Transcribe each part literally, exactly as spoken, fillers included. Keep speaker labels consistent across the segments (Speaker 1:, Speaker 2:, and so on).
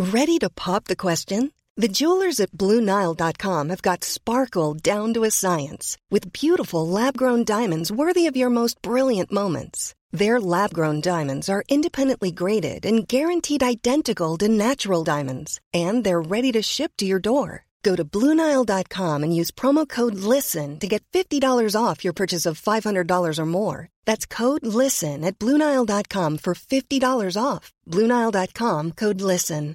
Speaker 1: Ready to pop the question? The jewelers at Blue Nile dot com have got sparkle down to a science with beautiful lab-grown diamonds worthy of your most brilliant moments. Their lab-grown diamonds are independently graded and guaranteed identical to natural diamonds, and they're ready to ship to your door. Go to Blue Nile dot com and use promo code LISTEN to get fifty dollars off your purchase of five hundred dollars or more. That's code LISTEN at Blue Nile dot com for fifty dollars off. Blue Nile dot com, code LISTEN.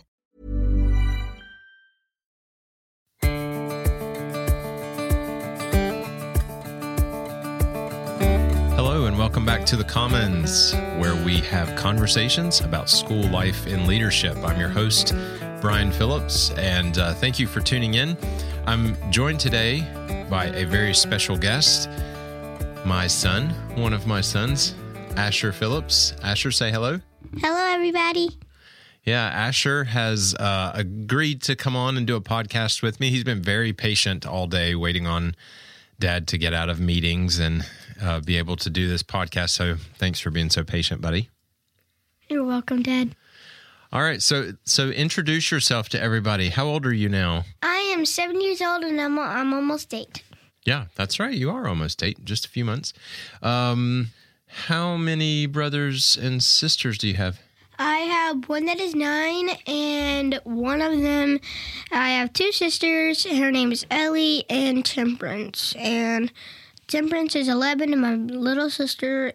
Speaker 2: Hello and welcome back to The Commons, where we have conversations about school life and leadership. I'm your host, Brian Phillips, and uh, thank you for tuning in. I'm joined today by a very special guest, my son, one of my sons, Asher Phillips. Asher, say hello.
Speaker 3: Hello, everybody.
Speaker 2: Yeah, Asher has uh, agreed to come on and do a podcast with me. He's been very patient all day waiting on Dad to get out of meetings and uh, be able to do this podcast. So thanks for being so patient, buddy.
Speaker 3: You're welcome, Dad.
Speaker 2: All right. So so introduce yourself to everybody. How old are you now?
Speaker 3: I am seven years old and I'm, I'm almost eight.
Speaker 2: Yeah, that's right. You are almost eight, just a few months. Um, how many brothers and sisters do you have?
Speaker 3: I have one that is nine, and one of them, I have two sisters. Her name is Ellie and Temperance. And Temperance is eleven, and my little sister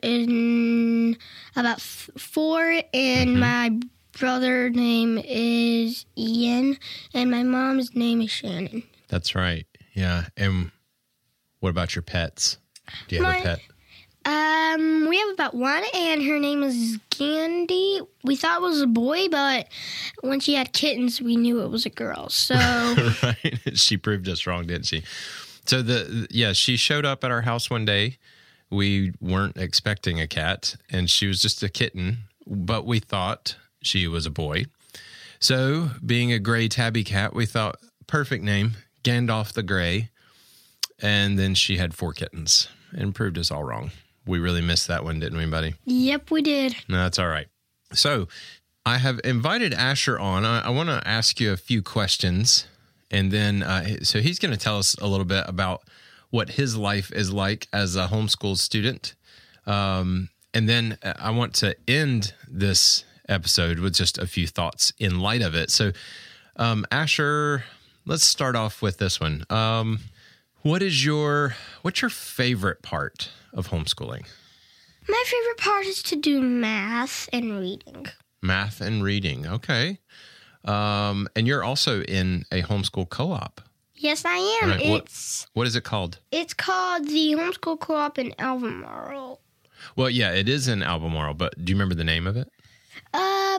Speaker 3: is about four, and mm-hmm. my brother's name is Ian, and my mom's name is Shannon.
Speaker 2: That's right. Yeah. And what about your pets? Do you have
Speaker 3: my,
Speaker 2: a pet?
Speaker 3: Um, we have about one, and her name is Candy. We thought it was a boy, but when she had kittens, we knew it was a girl. So
Speaker 2: right, she proved us wrong, didn't she? So the yeah, she showed up at our house one day. We weren't expecting a cat, and she was just a kitten, but we thought she was a boy. So, being a gray tabby cat, we thought perfect name, Gandalf the Gray, and then she had four kittens and proved us all wrong. We really missed that one, didn't we, buddy?
Speaker 3: Yep, we did.
Speaker 2: No, that's all right. So I have invited Asher on. I, I want to ask you a few questions, and then uh, so he's going to tell us a little bit about what his life is like as a homeschool student. Um, and then I want to end this episode with just a few thoughts in light of it. So um, Asher, let's start off with this one. Um, what is your, what's your favorite part of homeschooling?
Speaker 3: My favorite part is to do math and reading.
Speaker 2: Math and reading. Okay. Um, and you're also in a homeschool co-op.
Speaker 3: Yes, I am.
Speaker 2: Right.
Speaker 3: It's
Speaker 2: what, what is it called?
Speaker 3: It's called the Homeschool Co-op in Albemarle.
Speaker 2: Well, yeah, it is in Albemarle, but do you remember the name of it?
Speaker 3: Uh,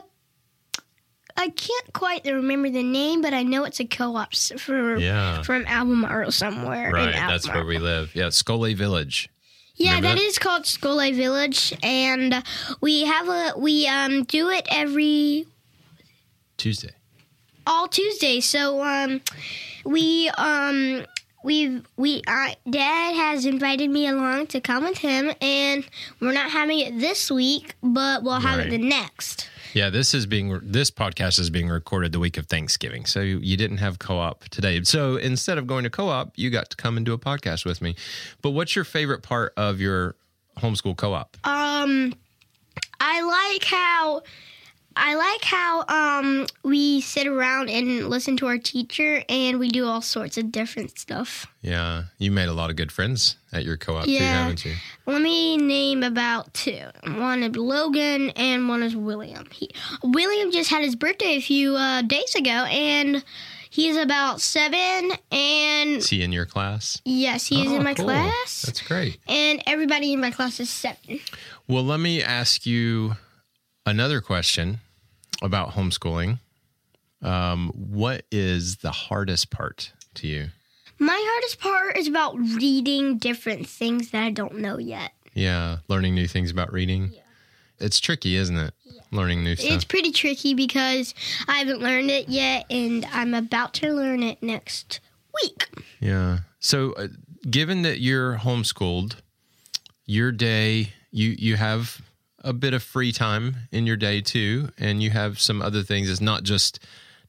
Speaker 3: I can't quite remember the name, but I know it's a co-op for, yeah. from Albemarle somewhere.
Speaker 2: Right,
Speaker 3: in Albemarle.
Speaker 2: That's where we live. Yeah, Scollay Village.
Speaker 3: Yeah,
Speaker 2: Remember
Speaker 3: that,
Speaker 2: that
Speaker 3: is called Scollay Village, and we have a we um do it every
Speaker 2: Tuesday.
Speaker 3: All Tuesday. So um we um we we uh, Dad has invited me along to come with him, and we're not having it this week, but we'll have right. it the next.
Speaker 2: Yeah, this is being this podcast is being recorded the week of Thanksgiving, so you, you didn't have co-op today. So instead of going to co-op, you got to come and do a podcast with me. But what's your favorite part of your homeschool co-op?
Speaker 3: Um, I like how I like how um we sit around and listen to our teacher, and we do all sorts of different stuff.
Speaker 2: Yeah, you made a lot of good friends at your co-op
Speaker 3: yeah.
Speaker 2: too, haven't you?
Speaker 3: Let me name about two. One is Logan, and one is William. He, William just had his birthday a few uh, days ago, and he's about seven. And
Speaker 2: is he in your class?
Speaker 3: Yes, he is
Speaker 2: oh,
Speaker 3: in my
Speaker 2: cool.
Speaker 3: class.
Speaker 2: That's great.
Speaker 3: And everybody in my class is seven.
Speaker 2: Well, let me ask you another question about homeschooling. Um, what is the hardest part to you?
Speaker 3: My hardest part is about reading different things that I don't know yet.
Speaker 2: Yeah, learning new things about reading. Yeah. It's tricky, isn't it? Yeah. Learning new stuff.
Speaker 3: It's pretty tricky because I haven't learned it yet, and I'm about to learn it next week.
Speaker 2: Yeah. So uh, given that you're homeschooled, your day, you, you have a bit of free time in your day too, and you have some other things. It's not just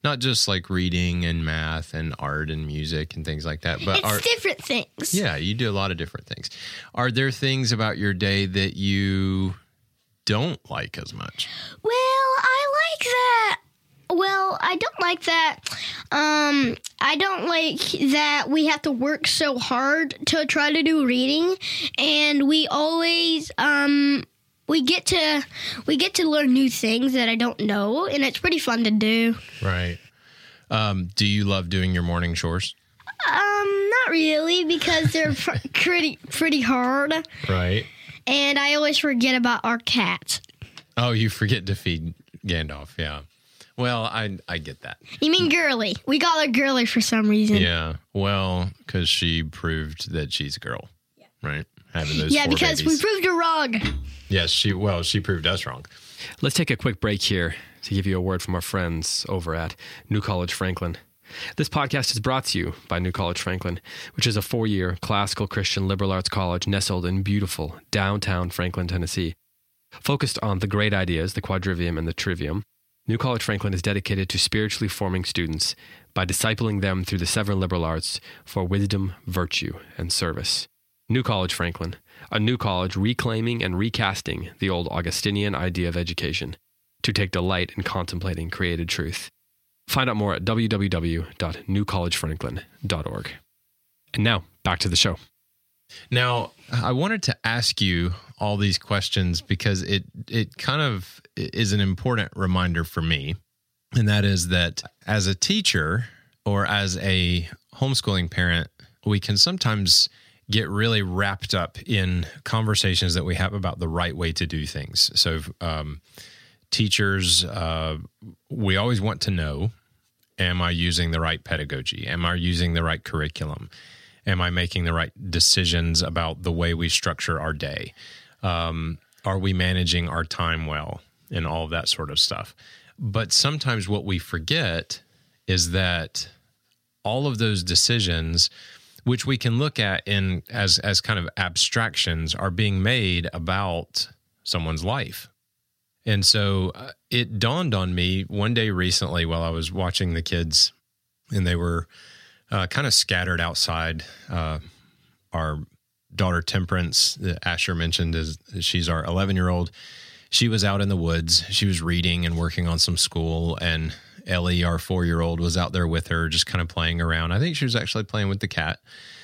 Speaker 2: Not just like reading and math and art and music and things like that, but
Speaker 3: it's
Speaker 2: are,
Speaker 3: different things.
Speaker 2: Yeah, you do a lot of different things. Are there things about your day that you don't like as much?
Speaker 3: Well, I like that. Well, I don't like that. Um, I don't like that we have to work so hard to try to do reading, and we always um we get to we get to learn new things that I don't know, and it's pretty fun to do.
Speaker 2: Right. Um, do you love doing your morning chores?
Speaker 3: Um, not really, because they're pr- pretty pretty hard.
Speaker 2: Right.
Speaker 3: And I always forget about our cat.
Speaker 2: Oh, you forget to feed Gandalf. Yeah. Well, I I get that.
Speaker 3: You mean Girly? We call her Girly for some reason.
Speaker 2: Yeah. Well, because she proved that she's a girl. Yeah. Right. Having those
Speaker 3: yeah,
Speaker 2: four
Speaker 3: because
Speaker 2: babies.
Speaker 3: we proved her wrong.
Speaker 2: Yes, she well, she proved us wrong.
Speaker 4: Let's take a quick break here to give you a word from our friends over at New College Franklin. This podcast is brought to you by New College Franklin, which is a four-year classical Christian liberal arts college nestled in beautiful downtown Franklin, Tennessee. Focused on the great ideas, the quadrivium and the trivium, New College Franklin is dedicated to spiritually forming students by discipling them through the seven liberal arts for wisdom, virtue, and service. New College Franklin, a new college reclaiming and recasting the old Augustinian idea of education to take delight in contemplating created truth. Find out more at w w w dot new college franklin dot org. And now, back to the show.
Speaker 2: Now, I wanted to ask you all these questions because it it kind of is an important reminder for me, and that is that as a teacher or as a homeschooling parent, we can sometimes get really wrapped up in conversations that we have about the right way to do things. So um, teachers, uh, we always want to know, am I using the right pedagogy? Am I using the right curriculum? Am I making the right decisions about the way we structure our day? Um, are we managing our time well? And all of that sort of stuff. But sometimes what we forget is that all of those decisions, which we can look at in as as kind of abstractions, are being made about someone's life. And so uh, it dawned on me one day recently while I was watching the kids, and they were uh, kind of scattered outside. Uh, our daughter Temperance, that Asher mentioned, is she's our eleven-year-old. She was out in the woods. She was reading and working on some school, and Ellie, our four-year-old, was out there with her, just kind of playing around. I think she was actually playing with the cat.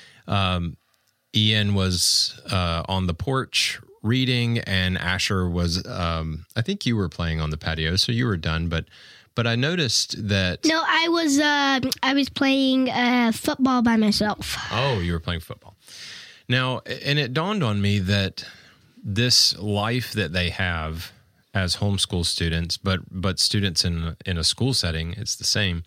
Speaker 2: Um, Ian was uh, on the porch reading, and Asher was, um, I think you were playing on the patio, so you were done. But but I noticed that...
Speaker 3: No, I was uh, I was playing uh, football by myself.
Speaker 2: Oh, you were playing football. Now, and it dawned on me that this life that they have as homeschool students, but but students in in a school setting, it's the same.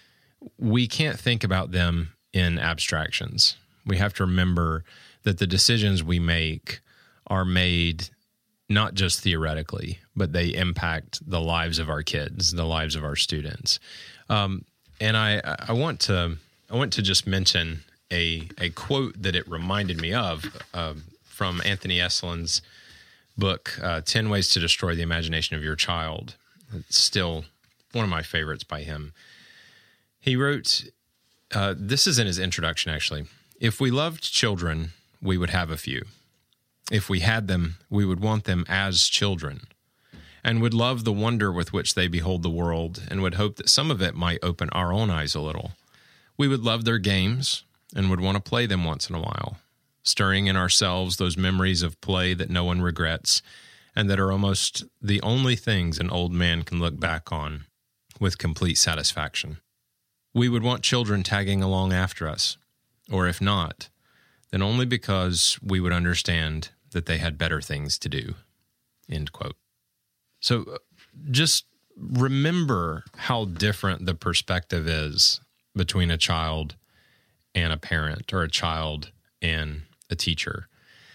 Speaker 2: We can't think about them in abstractions. We have to remember that the decisions we make are made not just theoretically, but they impact the lives of our kids, the lives of our students. Um, and I I want to I want to just mention a a quote that it reminded me of. Uh, from Anthony Eslin's book, uh, ten Ways to Destroy the Imagination of Your Child. It's still one of my favorites by him. He wrote, uh, this is in his introduction, actually. If we loved children, we would have a few. If we had them, we would want them as children, and would love the wonder with which they behold the world, and would hope that some of it might open our own eyes a little. We would love their games, and would want to play them once in a while, stirring in ourselves those memories of play that no one regrets and that are almost the only things an old man can look back on with complete satisfaction. We would want children tagging along after us, or if not, then only because we would understand that they had better things to do. End quote. So just remember how different the perspective is between a child and a parent, or a child and a teacher.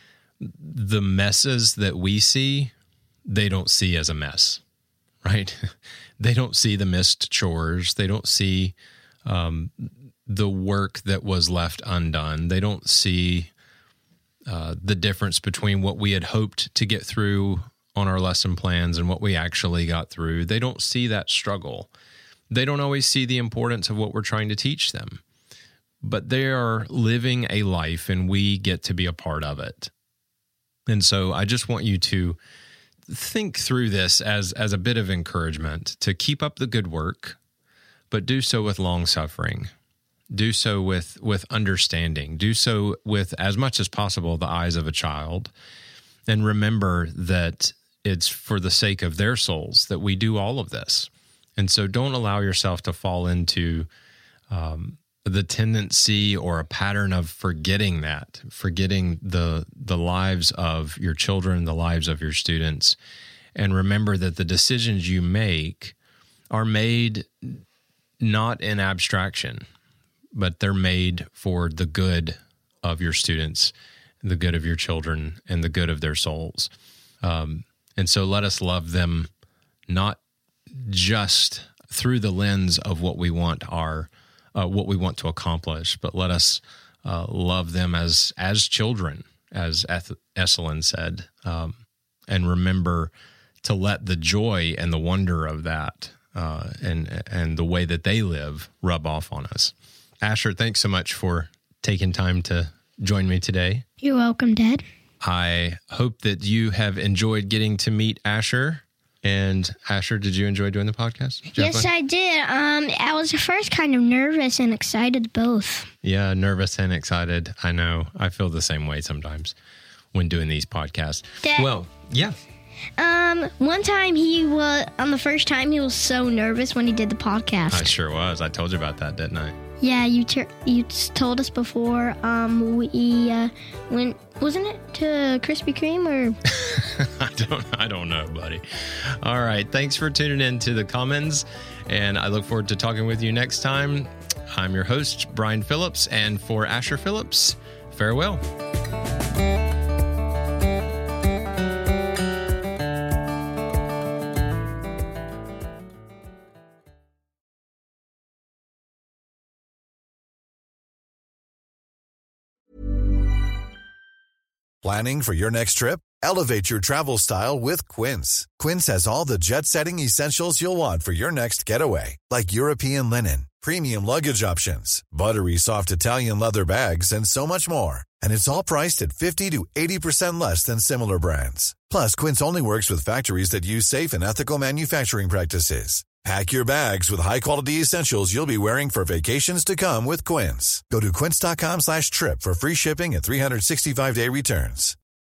Speaker 2: The messes that we see, they don't see as a mess, right? They don't see the missed chores. They don't see um, the work that was left undone. They don't see uh, the difference between what we had hoped to get through on our lesson plans and what we actually got through. They don't see that struggle. They don't always see the importance of what we're trying to teach them, but they are living a life and we get to be a part of it. And so I just want you to think through this as, as a bit of encouragement to keep up the good work, but do so with long suffering. Do so with, with understanding. Do so with, as much as possible, the eyes of a child. And remember that it's for the sake of their souls that we do all of this. And so don't allow yourself to fall into um, the tendency or a pattern of forgetting that, forgetting the the lives of your children, the lives of your students. And remember that the decisions you make are made not in abstraction, but they're made for the good of your students, the good of your children, and the good of their souls. Um, and so let us love them not just through the lens of what we want our, uh, what we want to accomplish, but let us uh, love them as as children, as Eth- Esalen said, um, and remember to let the joy and the wonder of that uh, and and the way that they live rub off on us. Asher, thanks so much for taking time to join me today.
Speaker 3: You're welcome, Dad.
Speaker 2: I hope that you have enjoyed getting to meet Asher. And Asher, did you enjoy doing the podcast? Did
Speaker 3: Yes,
Speaker 2: fun?
Speaker 3: I did. Um, I was at first kind of nervous and excited both.
Speaker 2: Yeah, nervous and excited. I know. I feel the same way sometimes when doing these podcasts.
Speaker 3: Dad,
Speaker 2: Well, yeah.
Speaker 3: um, one time he was, on the first time, he was so nervous when he did the podcast.
Speaker 2: I sure was. I told you about that, didn't I?
Speaker 3: Yeah, you ter- you told us before. Um, we uh, went, wasn't it to Krispy Kreme or?
Speaker 2: I don't. I don't know, buddy. All right. Thanks for tuning in to the Commons, and I look forward to talking with you next time. I'm your host, Brian Phillips, and for Asher Phillips, farewell.
Speaker 5: Planning for your next trip? Elevate your travel style with Quince. Quince has all the jet-setting essentials you'll want for your next getaway, like European linen, premium luggage options, buttery soft Italian leather bags, and so much more. And it's all priced at fifty to eighty percent less than similar brands. Plus, Quince only works with factories that use safe and ethical manufacturing practices. Pack your bags with high-quality essentials you'll be wearing for vacations to come with Quince. Go to quince.com slash trip for free shipping and three sixty-five day returns.